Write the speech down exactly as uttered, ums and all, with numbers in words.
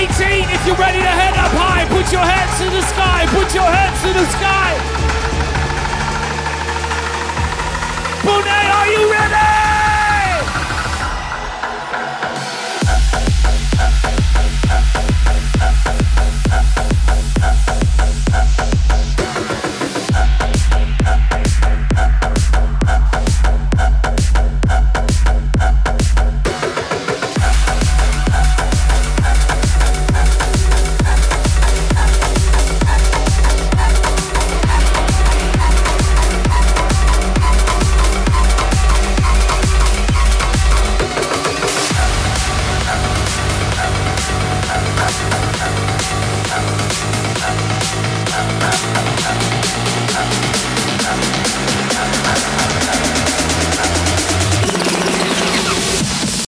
eighteen, if you're ready to head up high, put your hands to the sky, put your hands to the sky. Bonet, are you ready?